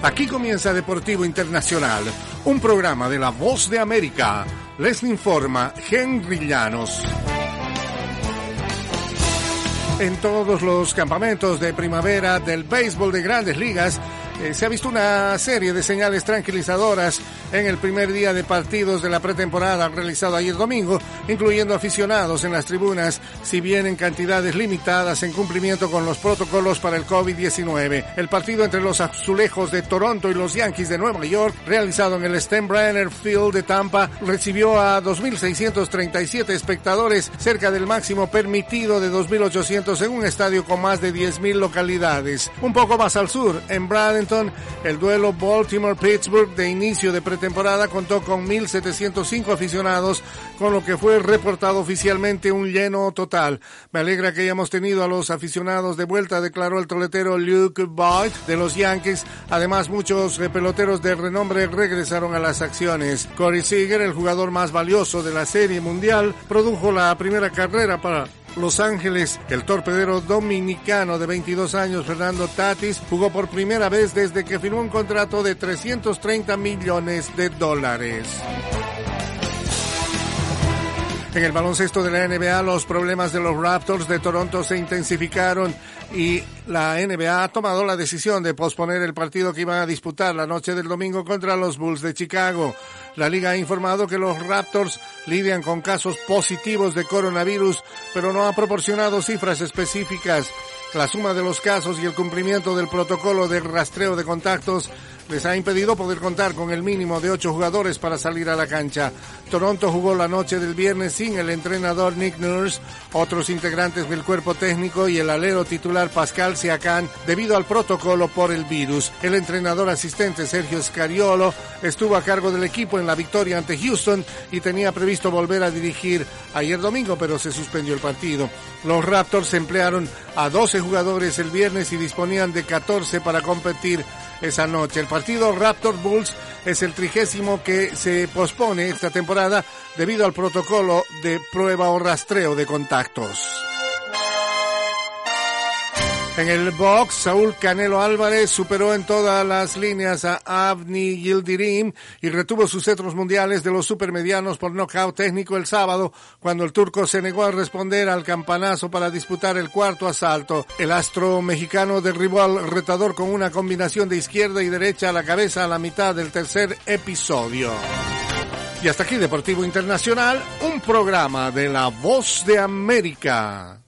Aquí comienza Deportivo Internacional, un programa de La Voz de América. Les informa Henry Llanos. En todos los campamentos de primavera del béisbol de Grandes Ligas, se ha visto una serie de señales tranquilizadoras en el primer día de partidos de la pretemporada realizado ayer domingo, incluyendo aficionados en las tribunas, si bien en cantidades limitadas en cumplimiento con los protocolos para el COVID-19. El partido entre los Azulejos de Toronto y los Yankees de Nueva York, realizado en el Steinbrenner Field de Tampa, recibió a 2.637 espectadores, cerca del máximo permitido de 2.800 en un estadio con más de 10.000 localidades. Un poco más al sur, en Bradenton, el duelo Baltimore-Pittsburgh de inicio de pretemporada contó con 1.705 aficionados, con lo que fue reportado oficialmente un lleno total. Me alegra que hayamos tenido a los aficionados de vuelta, declaró el toletero Luke Voigt de los Yankees. Además, muchos peloteros de renombre regresaron a las acciones. Corey Seager, el jugador más valioso de la Serie Mundial, produjo la primera carrera para Los Ángeles. El torpedero dominicano de 22 años, Fernando Tatis, jugó por primera vez desde que firmó un contrato de $330 millones. En el baloncesto de la NBA, los problemas de los Raptors de Toronto se intensificaron y la NBA ha tomado la decisión de posponer el partido que iban a disputar la noche del domingo contra los Bulls de Chicago. La liga ha informado que los Raptors lidian con casos positivos de coronavirus, pero no ha proporcionado cifras específicas. La suma de los casos y el cumplimiento del protocolo de rastreo de contactos les ha impedido poder contar con el mínimo de 8 jugadores para salir a la cancha. Toronto jugó la noche del viernes sin el entrenador Nick Nurse, otros integrantes del cuerpo técnico y el alero titular Pascal Siakam debido al protocolo por el virus. El entrenador asistente Sergio Scariolo estuvo a cargo del equipo en la victoria ante Houston y tenía previsto volver a dirigir ayer domingo, pero se suspendió el partido. Los Raptors emplearon a 12 jugadores el viernes y disponían de 14 para competir esa noche. El partido Raptors Bulls es el 30º que se pospone esta temporada debido al protocolo de prueba o rastreo de contactos. En el box, Saúl Canelo Álvarez superó en todas las líneas a Avni Yildirim y retuvo sus cetros mundiales de los supermedianos por nocaut técnico el sábado, cuando el turco se negó a responder al campanazo para disputar el cuarto asalto. El astro mexicano derribó al retador con una combinación de izquierda y derecha a la cabeza a la mitad del tercer episodio. Y hasta aquí Deportivo Internacional, un programa de La Voz de América.